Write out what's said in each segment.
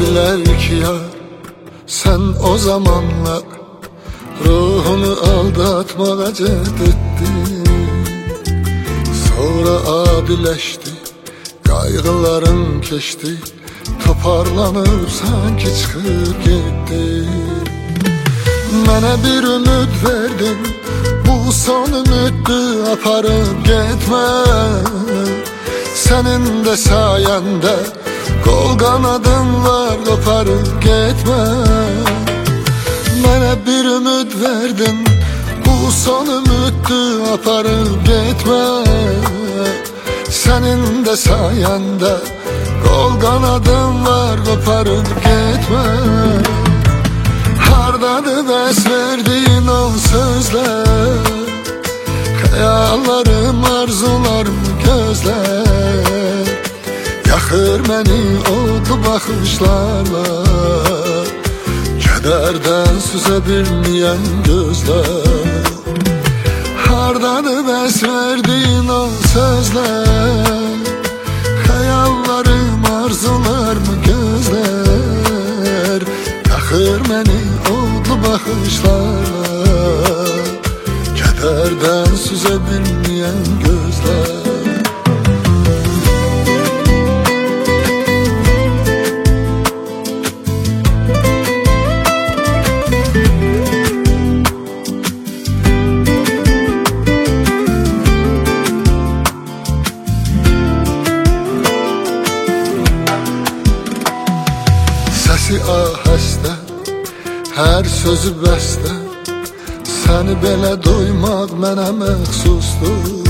dediler ki ya, sen o zamanlar ruhunu aldatmaya ceddettin. Sonra abileşti, kaygıların keçti, toparlanıp sanki çıkıp gitti. Mənə bir ümid verdin, bu son ümiddi, aparıp gitme. Senin de sayende kol kanadın var, koparıp gitme. Mənə bir ümid verdin, bu son ümiddi, aparıp gitme. Senin de sayende kol kanadın var, koparıp gitme. Hardadır bəs verdiğin o sözler, hayallarım, arzularım gözler. Yakır məni odlu baxışlarla, kədərdən süzə bilməyən gözlər. Hardadır bəs verdiğin o sözler, hayallarım, arzularım gözler. Yakır məni odlu baxışlarla, kədərdən süzə bilməyən gözlər. Səsi ahəstə, hər sözü bəstə, səni belə duymaq mənə məxsusdur.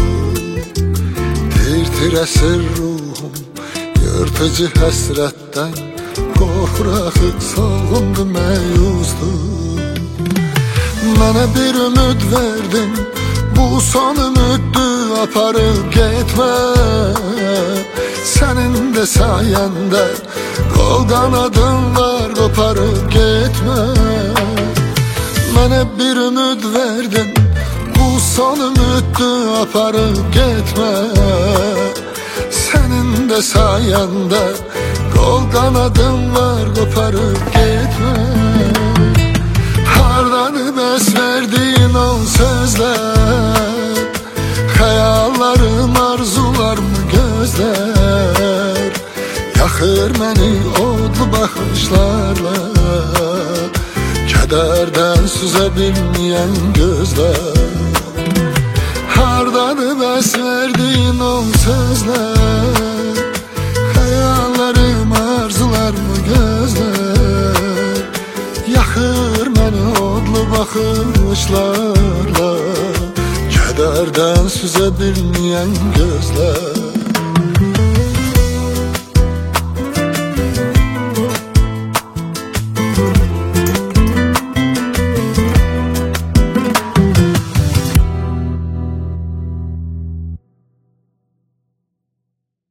Tir-tir ruhum, yırtıcı həsrətdən, qorxur axıq solğundu, məyusdur. Mənə bir ümid verdin, bu son ümiddi, aparıp gitme. Senin de sayende kol kanadın var, koparıp gitme. Mənə bir ümid verdin, bu son ümiddi, aparıp gitme. Senin de sayende kol kanadın var, koparıp gitme. Hardadır bəs verdiğin o sözler, hayallarım, arzularım gözler. Yakır məni odlu baxışlarla, kədərdən süzə bilməyən gözlər. Hardadır bəs verdiğin o sözler, hayallarım, arzularım gözlər. Yakır məni odlu baxışlarla, kədərdən süzə bilməyən gözlər.